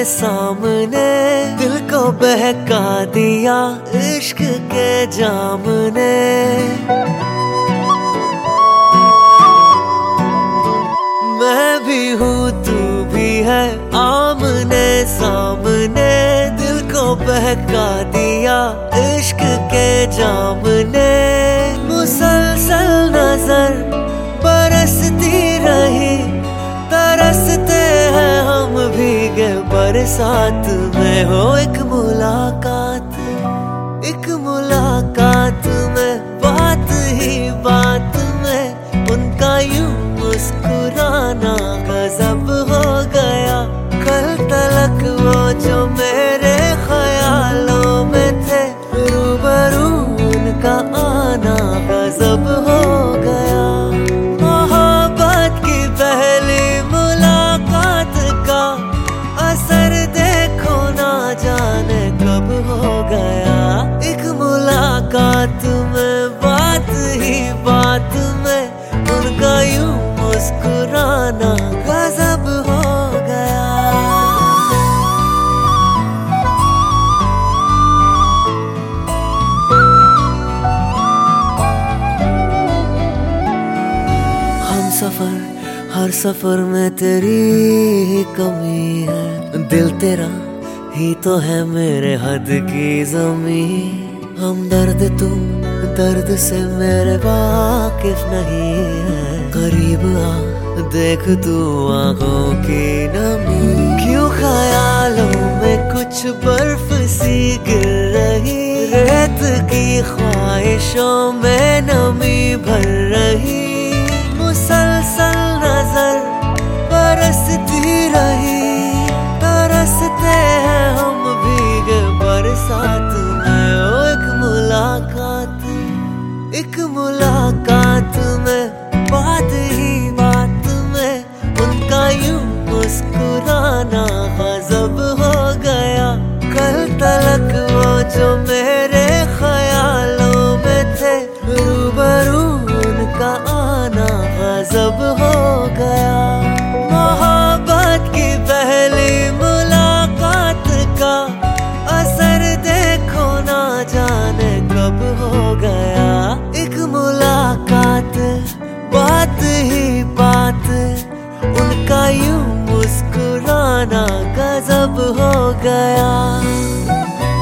सामने दिल को बहका दिया इश्क के जाम ने। मैं भी हूँ तू भी है आमने सामने, दिल को बहका दिया इश्क के जाम ने। मुसलसल नजर बरसती रही, तरसते हैं हम भीगे बरसात में। हो एक मुलाकात में, बात ही बात में उनका यूं मुस्कुराना गजब हो गया। कल तलक वो जो मेरे ख्यालों में थे, रूबरू उनका आना गजब हो गया। मोहब्बत की पहली मुलाकात का असर देखो ना जाने कब हो गया। एक मुलाकात में, बात ही बात में उनका यूं मुस्कुराना गजब हो गया। हम सफर, हर सफर में तेरी ही कमी है। दिल तेरा ही तो है मेरे हद की ज़मीं। हम दर्द तुम दर्द से मेरे वाकिफ नहीं है। करीब आ देख तू आंखों की नमी, क्यों ख्यालों में कुछ बर्फ सी गिर रही। रेत की ख्वाहिशों में नमी भर रही। मुसलसल नजर बरसती रही, तरसते हैं हम भीगे बरसात में। ओ एक मुलाकात में, बात ही बात में उनका यूं मुस्कुराना गजब हो गया। कल तलक वो जो मेरे ख्यालों में थे, रूबरू उनका आना गजब हो गया। मोहब्बत की पहली मुलाकात का असर देखो ना जाने कब हो गया। एक मुलाकात, बात ही बात उनका यूं मुस्कुराना गजब हो गया।